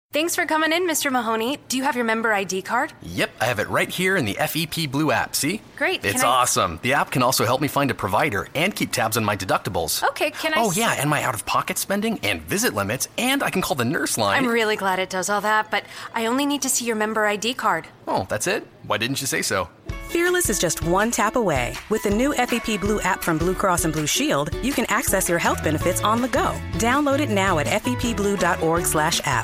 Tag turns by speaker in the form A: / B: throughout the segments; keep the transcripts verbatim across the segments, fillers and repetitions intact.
A: Thanks for coming in, Mister Mahoney. Do you have your member I D card?
B: Yep, I have it right here in the F E P Blue app, see?
A: Great.
B: It's
A: can I...
B: awesome. The app can also help me find a provider and keep tabs on my deductibles.
A: Okay, can I...
B: Oh, yeah, and my out-of-pocket spending and visit limits, and I can call the nurse line.
A: I'm really glad it does all that, but I only need to see your member I D card.
B: Oh, that's it? Why didn't you say so?
C: Fearless is just one tap away. With the new F E P Blue app from Blue Cross and Blue Shield, you can access your health benefits on the go. Download it now at F E P blue dot org slash app.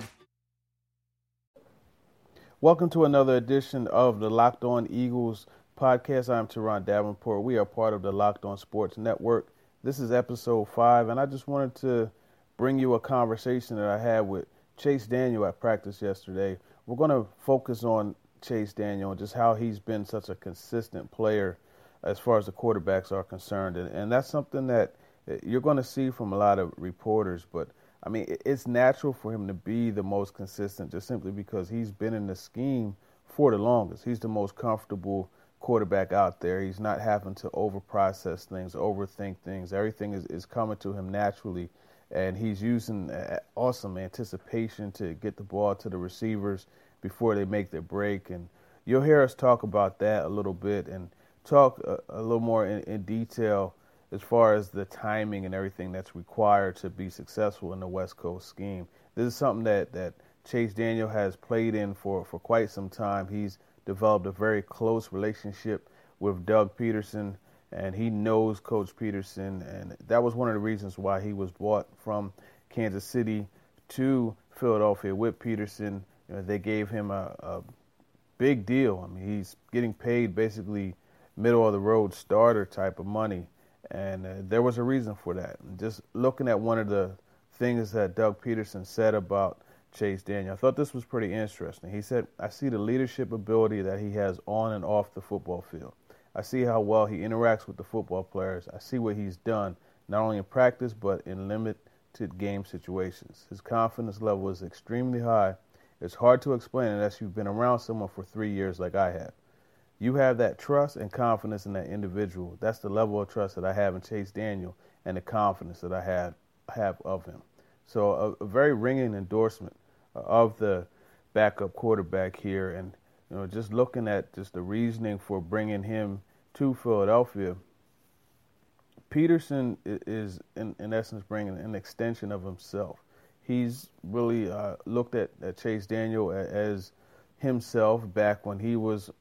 D: Welcome to another edition of the Locked On Eagles podcast. I'm Teron Davenport. We are part of the Locked On Sports Network. This is episode five, and I just wanted to bring you a conversation that I had with Chase Daniel at practice yesterday. We're going to focus on Chase Daniel and just how he's been such a consistent player as far as the quarterbacks are concerned. And, and that's something that you're going to see from a lot of reporters, but I mean, it's natural for him to be the most consistent just simply because he's been in the scheme for the longest. He's the most comfortable quarterback out there. He's not having to overprocess things, overthink things. Everything is, is coming to him naturally, and he's using awesome anticipation to get the ball to the receivers before they make their break. And you'll hear us talk about that a little bit and talk a, a little more in, in detail as far as the timing and everything that's required to be successful in the West Coast scheme. This is something that, that Chase Daniel has played in for, for quite some time. He's developed a very close relationship with Doug Peterson, and he knows Coach Peterson, and that was one of the reasons why he was brought from Kansas City to Philadelphia with Peterson. You know, they gave him a, a big deal. I mean, he's getting paid basically middle-of-the-road starter type of money. And uh, there was a reason for that. And just looking at one of the things that Doug Peterson said about Chase Daniel, I thought this was pretty interesting. He said, I see the leadership ability that he has on and off the football field. I see how well he interacts with the football players. I see what he's done, not only in practice, but in limited game situations. His confidence level is extremely high. It's hard to explain unless you've been around someone for three years like I have. You have that trust and confidence in that individual. That's the level of trust that I have in Chase Daniel and the confidence that I have have of him. So a, a very ringing endorsement of the backup quarterback here. And you know, just looking at just the reasoning for bringing him to Philadelphia, Peterson is in, in essence bringing an extension of himself. He's really uh, looked at, at Chase Daniel as himself back when he was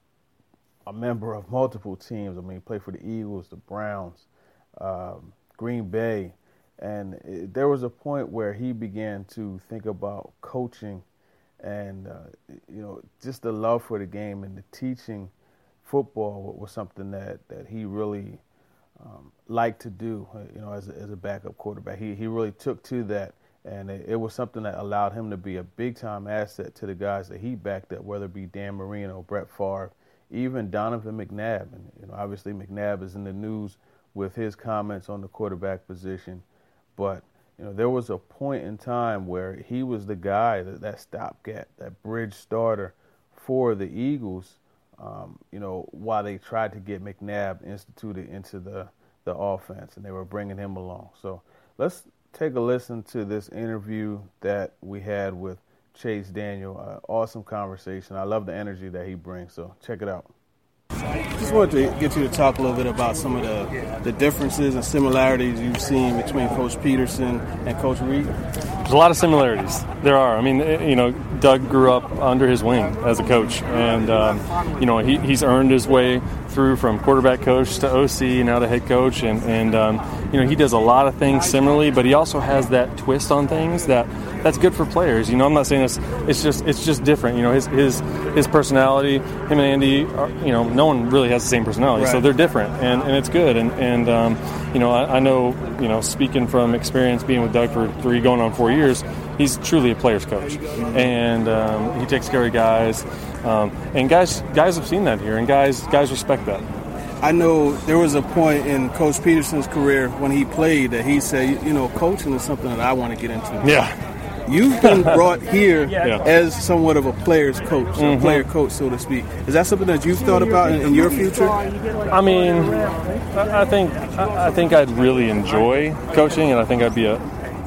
D: a member of multiple teams. I mean, he played for the Eagles, the Browns, um, Green Bay. And it, there was a point where he began to think about coaching and, uh, you know, just the love for the game and the teaching football was something that, that he really um, liked to do, you know, as a, as a backup quarterback. He, he really took to that, and it, it was something that allowed him to be a big-time asset to the guys that he backed up, whether it be Dan Marino, Brett Favre, even Donovan McNabb. And you know, obviously McNabb is in the news with his comments on the quarterback position. But you know, there was a point in time where he was the guy, that, that stopgap, that bridge starter for the Eagles, um, you know, while they tried to get McNabb instituted into the, the offense, and they were bringing him along. So let's take a listen to this interview that we had with Chase Daniel. Uh, awesome conversation. I love the energy that he brings, so check it out. Just wanted to get you to talk a little bit about some of the, the differences and similarities you've seen between Coach Peterson and Coach Reid.
E: There's a lot of similarities. There are. I mean, you know, Doug grew up under his wing as a coach, and um, you know, he, he's earned his way through from quarterback coach to O C, now to head coach, and and um, you know, he does a lot of things similarly, but he also has that twist on things that that's good for players. You know, I'm not saying it's it's just it's just different. You know, his his his personality, him and Andy, are, you know, no one really has the same personality, right. So they're different, and, and it's good. And and um, you know, I, I know, you know, speaking from experience, being with Doug for three, going on four years, he's truly a player's coach, and um, he takes care of guys. Um, and guys, guys have seen that here, and guys, guys respect that.
D: I know there was a point in Coach Peterson's career when he played that he said, you know, coaching is something that I want to get into.
E: Yeah.
D: You've been brought here
E: yeah.
D: as somewhat of a player's coach, mm-hmm. a player coach, so to speak. Is that something that you've thought about in, in your future?
E: I mean, I think I think I'd really enjoy coaching, and I think I'd be a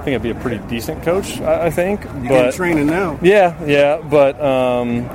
E: think I'd be a pretty decent coach, I, I think.
D: You're
E: but,
D: getting training now.
E: Yeah, yeah, but, um,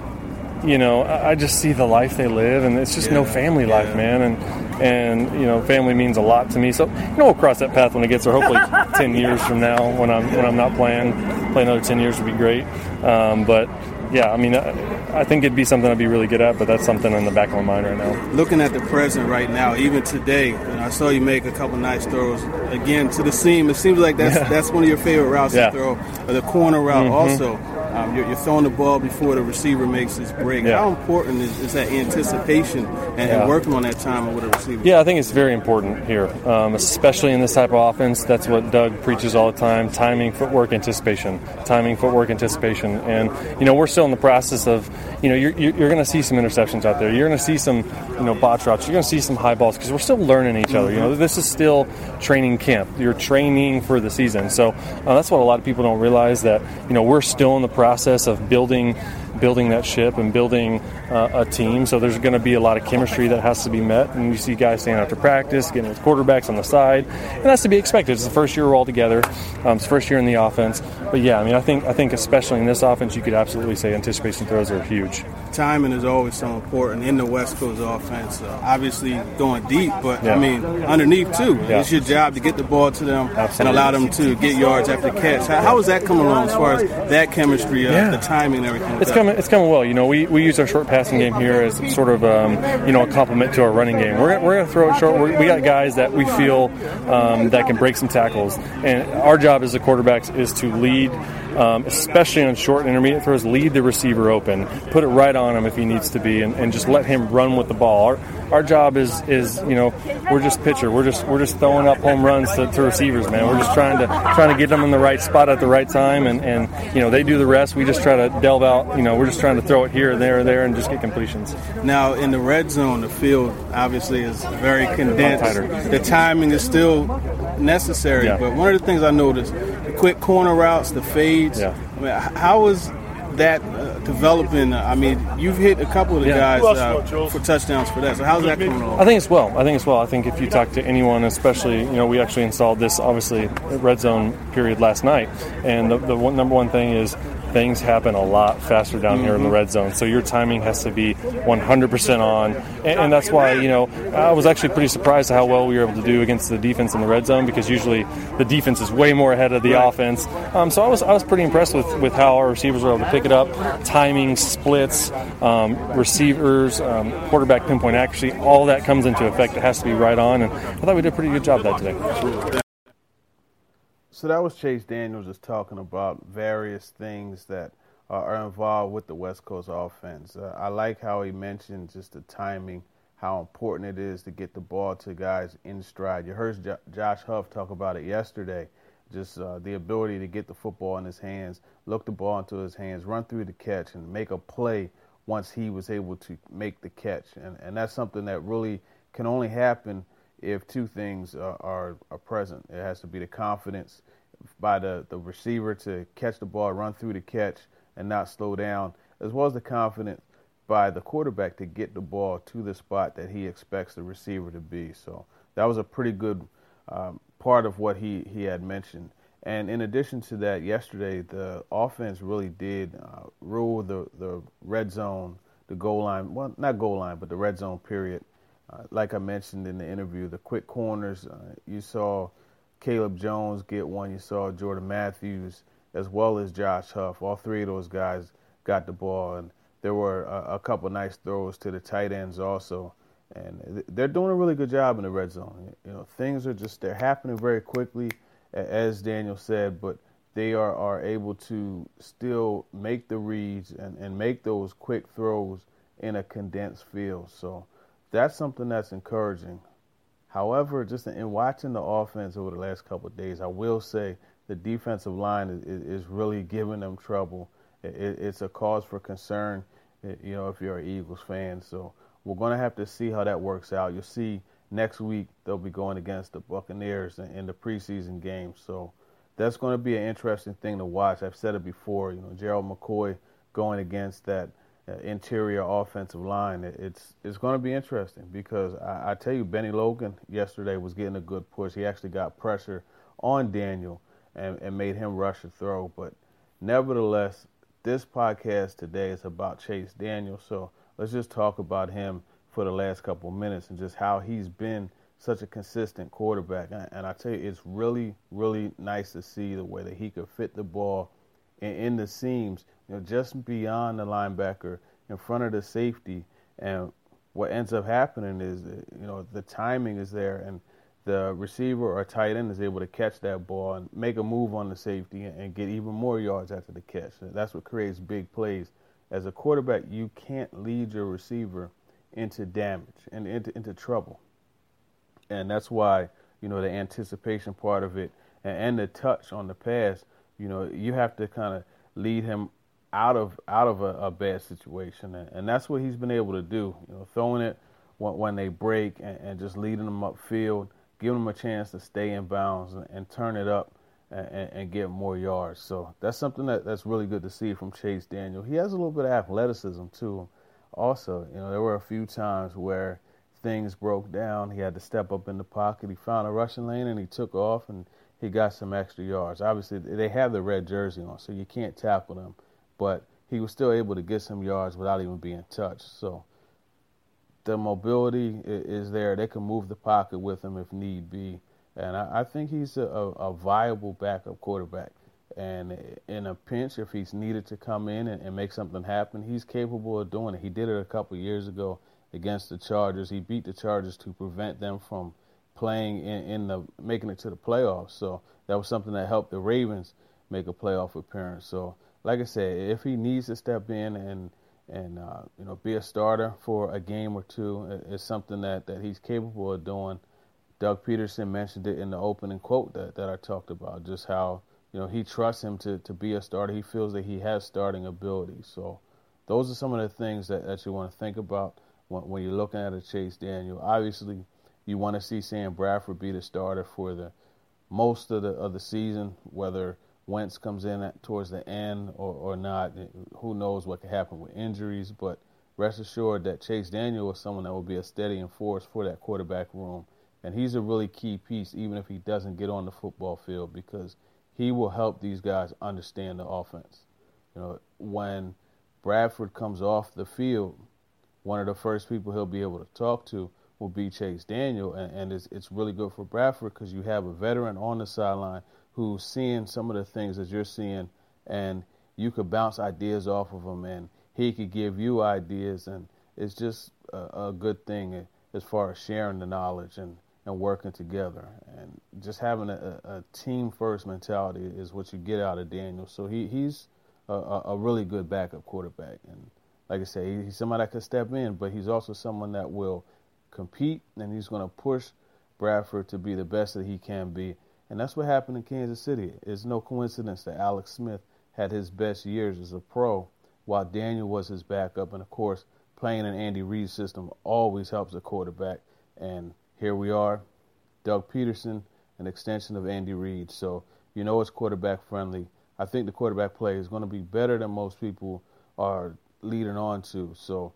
E: you know, I, I just see the life they live, and it's just
D: yeah,
E: no family
D: yeah.
E: life, man. And, and, you know, family means a lot to me. So, you know, we'll cross that path when it gets there, hopefully ten years from now when I'm when I'm not playing. Play another ten years would be great. Um, but, yeah, I mean, I, I think it'd be something I'd be really good at, but that's something in the back of my mind right now.
D: Looking at the present right now, even today, and I saw you make a couple nice throws. Again, to the seam, it seems like that's
E: yeah.
D: that's one of your favorite routes
E: yeah.
D: to throw. Or the corner route
E: mm-hmm.
D: also. Um, you're, you're throwing the ball before the receiver makes his break.
E: Yeah.
D: How important is, is that anticipation and,
E: yeah.
D: and working on that timing with a receiver?
E: Yeah, I think it's very important here, um, especially in this type of offense. That's what Doug preaches all the time: timing, footwork, anticipation. Timing, footwork, anticipation. And you know, we're still in the process of, you know, you're you're going to see some interceptions out there. You're going to see some, you know, botch routes. You're going to see some high balls because we're still learning each other. You know, this is still training camp. You're training for the season. So uh, that's what a lot of people don't realize, that you know we're still in the process of building. building that ship and building uh, a team. So there's going to be a lot of chemistry that has to be met. And you see guys staying after practice, getting with quarterbacks on the side. And that's to be expected. It's the first year we're all together. Um, it's the first year in the offense. But, yeah, I mean, I think I think especially in this offense, you could absolutely say anticipation throws are huge.
D: Timing is always so important in the West Coast offense. Uh, obviously going deep, but,
E: yeah.
D: I mean, underneath, too.
E: Yeah.
D: It's your job to get the ball to them
E: absolutely.
D: and allow them to get yards after catch. How, how is that coming along as far as that chemistry, uh,
E: yeah.
D: the timing and everything?
E: It's coming, it's coming well. You know, we, we use our short passing game here as sort of, um, you know, a complement to our running game. We're, we're going to throw it short. We're, we got guys that we feel um, that can break some tackles. And our job as the quarterbacks is to lead, um, especially on short and intermediate throws, lead the receiver open, put it right on him if he needs to be, and, and just let him run with the ball. Our, our job is, is, you know, we're just pitcher. We're just we're just throwing up home runs to, to receivers, man. We're just trying to trying to get them in the right spot at the right time, and, and you know, they do the rest. We just try to delve out. You know, we're just trying to throw it here, there, there, and just get completions.
D: Now, in the red zone, the field obviously is very condensed. The timing is still necessary,
E: yeah.
D: but one of the things I noticed, the quick corner routes, the fades.
E: Yeah.
D: I mean, how is that uh, developing? I mean, you've hit a couple of the
E: yeah.
D: guys uh, for touchdowns for that. So how's that coming along?
E: I think it's well. I think it's well. I think if you talk to anyone, especially, you know, we actually installed this, obviously, red zone period last night, and the, the one, number one thing is things happen a lot faster down mm-hmm. here in the red zone. So your timing has to be one hundred percent on. And, and that's why, you know, I was actually pretty surprised at how well we were able to do against the defense in the red zone, because usually the defense is way more ahead of the right. offense. Um, so I was I was pretty impressed with, with how our receivers were able to pick it up. Timing, splits, um, receivers, um, quarterback pinpoint accuracy, all that comes into effect. It has to be right on. And I thought we did a pretty good job of that today.
D: So that was Chase Daniels just talking about various things that are involved with the West Coast offense. Uh, I like how he mentioned just the timing, how important it is to get the ball to guys in stride. You heard J- Josh Huff talk about it yesterday, just uh, the ability to get the football in his hands, look the ball into his hands, run through the catch, and make a play once he was able to make the catch. And, and that's something that really can only happen if two things are, are, are present. It has to be the confidence by the, the receiver to catch the ball, run through the catch, and not slow down, as well as the confidence by the quarterback to get the ball to the spot that he expects the receiver to be. So that was a pretty good um, part of what he, he had mentioned. And in addition to that, yesterday the offense really did uh, rule the, the red zone, the goal line, well, not goal line, but the red zone period. Uh, like I mentioned in the interview, the quick corners, uh, you saw Caleb Jones get one. You saw Jordan Matthews as well as Josh Huff. All three of those guys got the ball, and there were a, a couple nice throws to the tight ends also. And they're doing a really good job in the red zone. You know, things are just, they're happening very quickly, as Daniel said, but they are, are able to still make the reads and, and make those quick throws in a condensed field. So that's something that's encouraging. However, just in watching the offense over the last couple of days, I will say the defensive line is, is really giving them trouble. It, it's a cause for concern, you know, if you're an Eagles fan. So we're going to have to see how that works out. You'll see next week they'll be going against the Buccaneers in, in the preseason game. So that's going to be an interesting thing to watch. I've said it before, you know, Gerald McCoy going against that uh, interior offensive line. It, it's it's going to be interesting because I, I tell you, Benny Logan yesterday was getting a good push. He actually got pressure on Daniel, and, and made him rush the throw. But nevertheless, this podcast today is about Chase Daniel. So let's just talk about him for the last couple of minutes and just how he's been such a consistent quarterback. And, and I tell you, it's really, really nice to see the way that he could fit the ball in, in the seams, you know, just beyond the linebacker, in front of the safety. And what ends up happening is, you know, the timing is there, and the receiver or tight end is able to catch that ball and make a move on the safety and get even more yards after the catch. And that's what creates big plays. As a quarterback, you can't lead your receiver into damage and into, into trouble. And that's why, you know, the anticipation part of it and, and the touch on the pass, you know, you have to kind of lead him out of out of a, a bad situation. And, and that's what he's been able to do, you know, throwing it when, when they break and, and just leading them upfield, giving them a chance to stay in bounds and, and turn it up and, and, and get more yards. So that's something that, that's really good to see from Chase Daniel. He has a little bit of athleticism, too. Also, you know, there were a few times where things broke down. He had to step up in the pocket. He found a rushing lane, and he took off, and he got some extra yards. Obviously, they have the red jersey on, so you can't tackle them. But he was still able to get some yards without even being touched. So the mobility is there. They can move the pocket with him if need be. And I, I think he's a, a viable backup quarterback. And in a pinch, if he's needed to come in and, and make something happen, he's capable of doing it. He did it a couple of years ago against the Chargers. He beat the Chargers to prevent them from playing in, in the making it to the playoffs. So that was something that helped the Ravens make a playoff appearance. So like I said, if he needs to step in and and uh, you know, be a starter for a game or two, it's something that, that he's capable of doing. Doug Peterson mentioned it in the opening quote that, that I talked about, just how, you know, he trusts him to, to be a starter. He feels that he has starting ability. So those are some of the things that, that you want to think about when, when you're looking at a Chase Daniel. Obviously, you want to see Sam Bradford be the starter for the most of the of the season, whether Wentz comes in at, towards the end or, or not. Who knows what could happen with injuries, but rest assured that Chase Daniel is someone that will be a steady force for that quarterback room. And he's a really key piece, even if he doesn't get on the football field, because he will help these guys understand the offense. You know, when Bradford comes off the field, one of the first people he'll be able to talk to will be Chase Daniel, and, and it's, it's really good for Bradford because you have a veteran on the sideline who's seeing some of the things that you're seeing, and you could bounce ideas off of him, and he could give you ideas, and it's just a, a good thing as far as sharing the knowledge and, and working together. And just having a, a team-first mentality is what you get out of Daniel. So he, he's a, a really good backup quarterback. And like I say, he's somebody that could step in, but he's also someone that will compete, and he's going to push Bradford to be the best that he can be. And that's what happened in Kansas City. It's no coincidence that Alex Smith had his best years as a pro while Daniel was his backup. And, of course, playing in Andy Reid's system always helps a quarterback. And here we are, Doug Peterson, an extension of Andy Reid. So you know it's quarterback friendly. I think the quarterback play is going to be better than most people are leading on to. So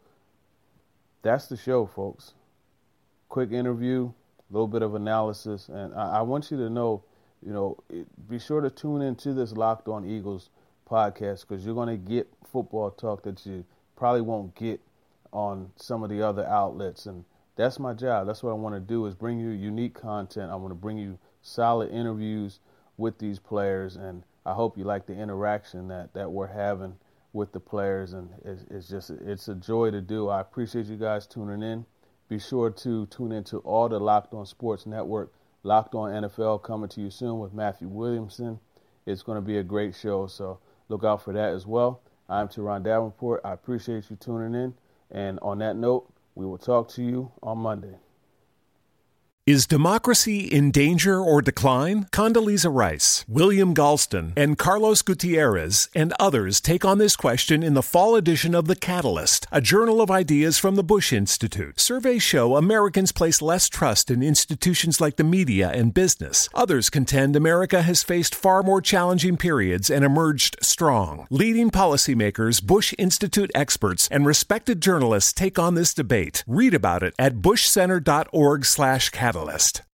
D: that's the show, folks. Quick interview, a little bit of analysis, and I, I want you to know, you know, it, be sure to tune into this Locked On Eagles podcast because you're going to get football talk that you probably won't get on some of the other outlets, and that's my job. That's what I want to do is bring you unique content. I want to bring you solid interviews with these players, and I hope you like the interaction that, that we're having with the players, and it's, it's just it's a joy to do. I appreciate you guys tuning in. Be sure to tune into all the Locked On Sports Network. Locked On N F L coming to you soon with Matthew Williamson. It's going to be a great show, so look out for that as well. I'm Teron Davenport. I appreciate you tuning in. And on that note, we will talk to you on Monday.
F: Is democracy in danger or decline? Condoleezza Rice, William Galston, and Carlos Gutierrez and others take on this question in the fall edition of The Catalyst, a journal of ideas from the Bush Institute. Surveys show Americans place less trust in institutions like the media and business. Others contend America has faced far more challenging periods and emerged strong. Leading policymakers, Bush Institute experts, and respected journalists take on this debate. Read about it at bushcenter dot org slash catalyst.